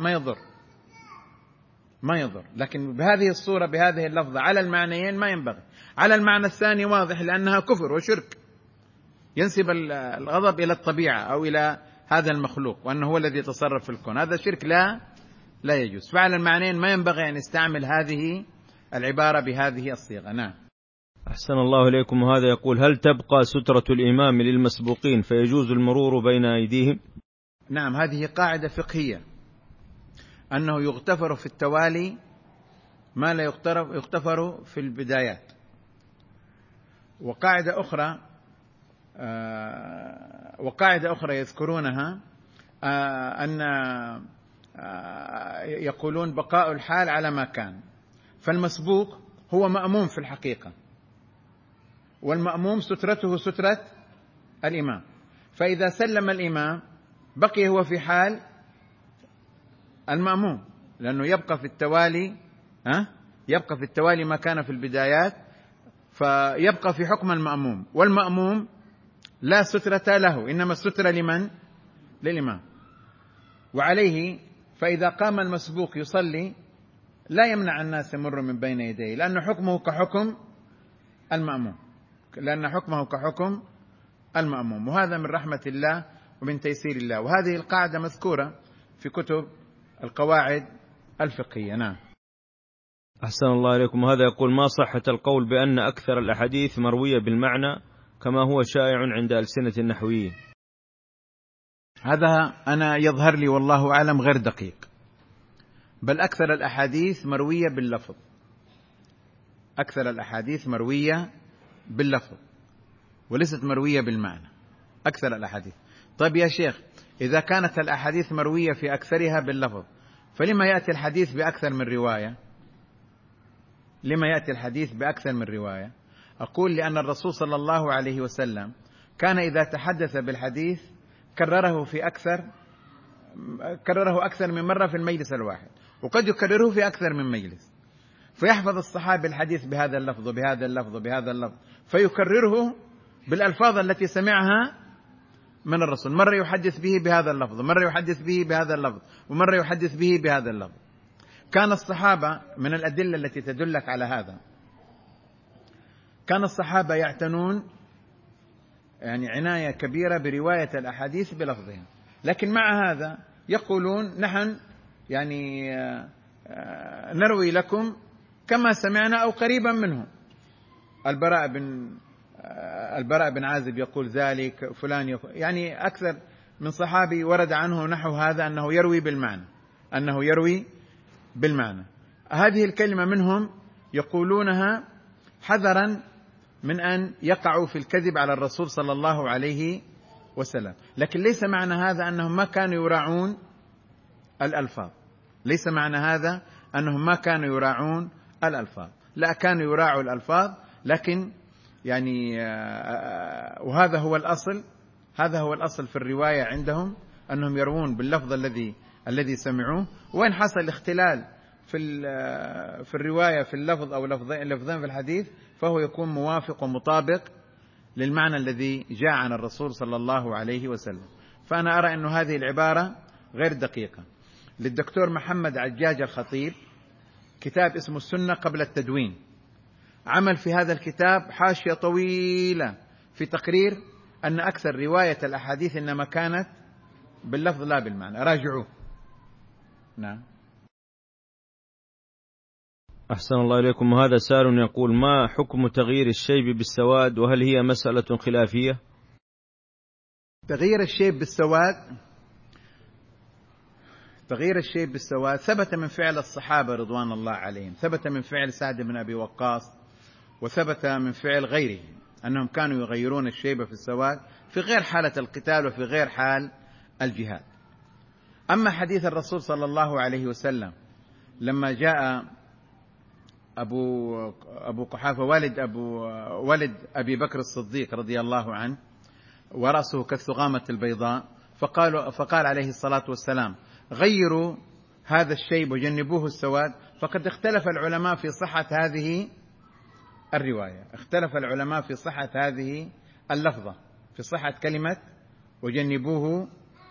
ما يضر، لكن بهذه الصورة بهذه اللفظة على المعنيين ما ينبغي. على المعنى الثاني واضح، لأنها كفر وشرك، ينسب الغضب إلى الطبيعة أو إلى هذا المخلوق وأنه هو الذي يتصرف في الكون، هذا شرك لا يجوز. فعلى المعنيين ما ينبغي أن يستعمل هذه العبارة بهذه الصيغة. نعم. أحسن الله إليكم. وهذا يقول: هل تبقى سترة الإمام للمسبوقين فيجوز المرور بين أيديهم؟ نعم، هذه قاعدة فقهية، أنه يغتفر في التوالي ما لا يغتفر في البدايات. وقاعدة أخرى وقاعدة أخرى يذكرونها أن يقولون بقاء الحال على ما كان، فالمسبوق هو مأموم في الحقيقة، والمأموم سترته سترة الإمام، فإذا سلم الإمام بقي هو في حال المأموم، لأنه يبقى في التوالي ما كان في البدايات، فيبقى في حكم المأموم، والمأموم لا سترة له، إنما السترة لمن؟ للإمام. وعليه فإذا قام المسبوق يصلي لا يمنع الناس يمر من بين يديه، لأن حكمه كحكم المأموم، وهذا من رحمة الله ومن تيسير الله. وهذه القاعدة مذكورة في كتب القواعد الفقهية. نعم. أحسن الله إليكم. هذا يقول: ما صحة القول بأن أكثر الأحاديث مروية بالمعنى كما هو شائع عند ألسنة النحويين؟ هذا أنا يظهر لي والله أعلم غير دقيق، بل أكثر الأحاديث مروية باللفظ، وليست مروية بالمعنى. أكثر الأحاديث. طيب يا شيخ، إذا كانت الأحاديث مروية في أكثرها باللفظ، فلما يأتي الحديث بأكثر من رواية؟ أقول لأن الرسول صلى الله عليه وسلم كان إذا تحدث بالحديث كرره أكثر من مرة في المجلس الواحد، وقد يكرره في أكثر من مجلس، فيحفظ الصحابي الحديث بهذا اللفظ وبهذا اللفظ وبهذا اللفظ، فيكرره بالألفاظ التي سمعها من الرسول، مرة يحدث به بهذا اللفظ، مرة يحدث به بهذا اللفظ، ومرة يحدث به بهذا اللفظ. كان الصحابة من الأدلة التي تدلك على هذا، كان الصحابة يعتنون عناية كبيرة برواية الأحاديث بلفظها، لكن مع هذا يقولون نحن نروي لكم كما سمعنا أو قريبا منه. البراء بن عازب يقول ذلك، فلان يقول، أكثر من صحابي ورد عنه نحو هذا، أنه يروي بالمعنى. هذه الكلمة منهم يقولونها حذرا من أن يقعوا في الكذب على الرسول صلى الله عليه وسلم، لكن ليس معنى هذا أنهم ما كانوا يراعون الألفاظ، لا، كانوا يراعوا الألفاظ، لكن وهذا هو الأصل في الرواية عندهم، أنهم يروون باللفظ الذي سمعوه، وإن حصل اختلال في الرواية في اللفظ أو لفظين في الحديث، فهو يكون موافق ومطابق للمعنى الذي جاء عن الرسول صلى الله عليه وسلم. فأنا أرى أن هذه العبارة غير دقيقة. للدكتور محمد عجاج الخطيب كتاب اسمه السنة قبل التدوين، عمل في هذا الكتاب حاشية طويلة في تقرير أن أكثر رواية الأحاديث إنما كانت باللفظ لا بالمعنى، راجعوه. نعم. أحسن الله إليكم. هذا سائل يقول: ما حكم تغيير الشيب بالسواد، وهل هي مسألة خلافية؟ تغيير الشيب بالسواد ثبت من فعل الصحابة رضوان الله عليهم، ثبت من فعل سعد بن أبي وقاص، وثبت من فعل غيره أنهم كانوا يغيرون الشيب في السواد في غير حالة القتال وفي غير حال الجهاد. أما حديث الرسول صلى الله عليه وسلم لما جاء أبو قحافة والد أبي بكر الصديق رضي الله عنه ورأسه كالثغامة البيضاء، فقال عليه الصلاة والسلام: غيروا هذا الشيب وجنبوه السواد، فقد اختلف العلماء في صحة هذه الرواية، اختلف العلماء في صحة هذه اللفظة، في صحة كلمة وجنبوه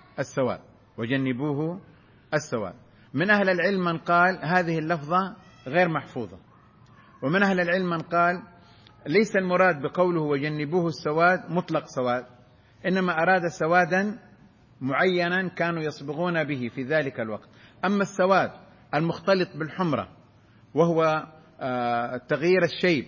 السواد. من أهل العلم من قال هذه اللفظة غير محفوظة، ومن أهل العلم من قال ليس المراد بقوله وجنبوه السواد مطلق سواد، إنما أراد سوادا معينا كانوا يصبغون به في ذلك الوقت. أما السواد المختلط بالحمرة، وهو تغيير الشيب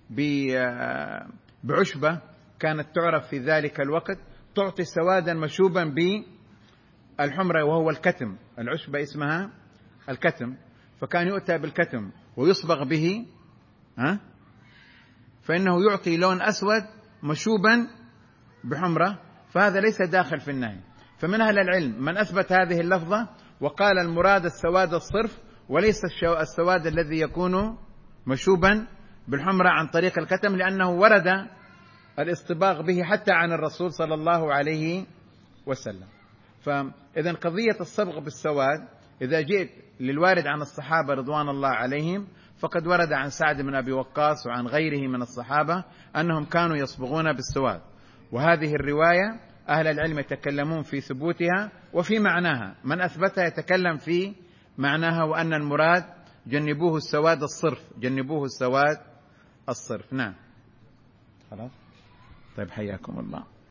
بعشبة كانت تعرف في ذلك الوقت، تعطي سوادا مشوبا بالحمرة وهو الكتم، العشبة اسمها الكتم، فكان يؤتى بالكتم ويصبغ به، فإنه يعطي لون أسود مشوبا بحمرة فهذا ليس داخل في النهي. فمن أهل العلم من أثبت هذه اللفظة وقال المراد السواد الصرف وليس السواد الذي يكون مشوبا بالحمرة عن طريق الكتم، لأنه ورد الاصطباغ به حتى عن الرسول صلى الله عليه وسلم. فإذا قضية الصبغ بالسواد إذا جئت للوارد عن الصحابة رضوان الله عليهم فقد ورد عن سعد بن أبي وقاص وعن غيره من الصحابة أنهم كانوا يصبغون بالسواد، وهذه الرواية أهل العلم يتكلمون في ثبوتها وفي معناها. من أثبتها يتكلم في معناها، وأن المراد جنبوه السواد الصرف، جنبوه السواد الصرف. نعم خلاص طيب حياكم الله.